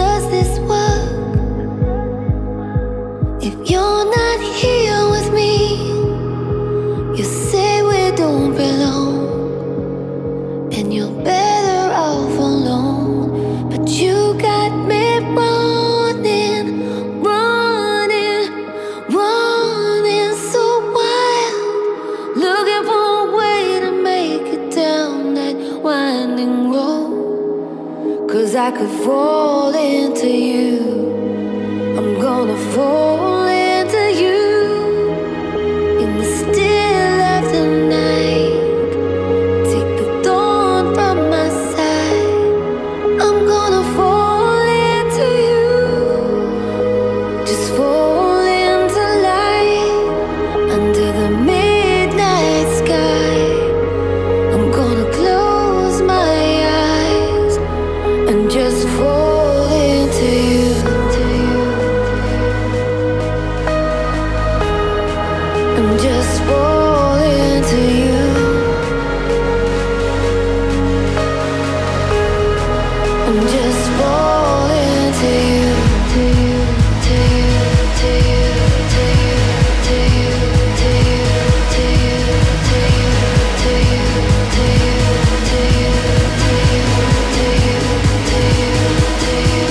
does this work if you're not here with me? You say we don't belong, and you're better off alone. But you got me running, running, running so wild, looking for a way to make it down that winding road. 'Cause I could fall into you, I'm gonna fall into you in the still of the night. Take the dawn from my side, I'm gonna fall into you, just fall into light under the midnight sky. I'm gonna close my eyes and just fall into you. And just fall into you. And just fall into you. To you, to you, to you, to you, to you, to you, to you, to you, to you, to you, to you, to you, to you, to you, to you,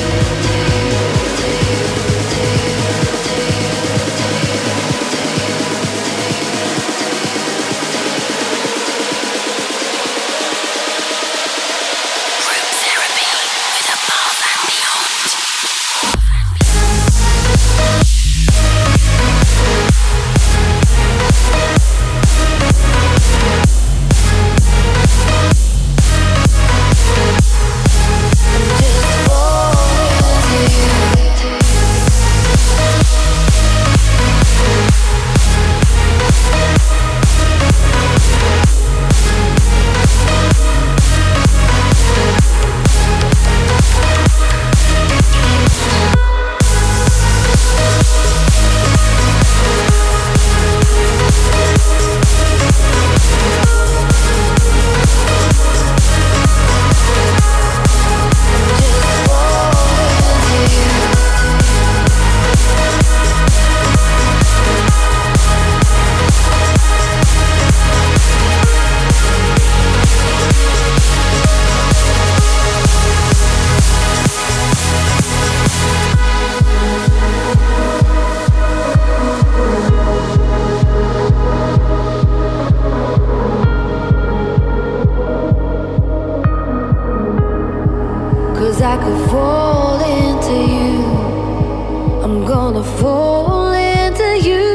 I could fall into you, I'm gonna fall into you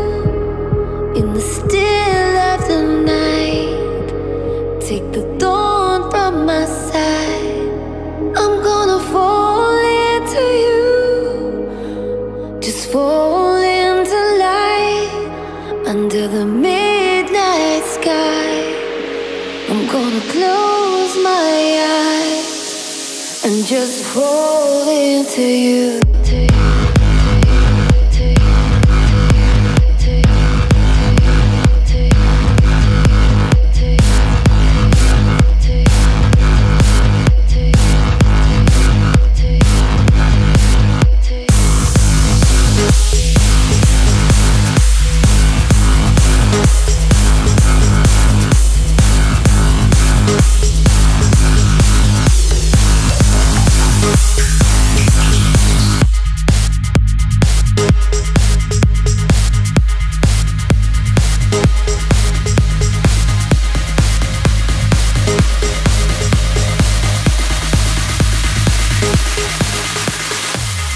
in the still of the night. Take the dawn from my side, I'm gonna fall into you, just fall into light under the midnight sky. I'm gonna close my eyes and just fall into you.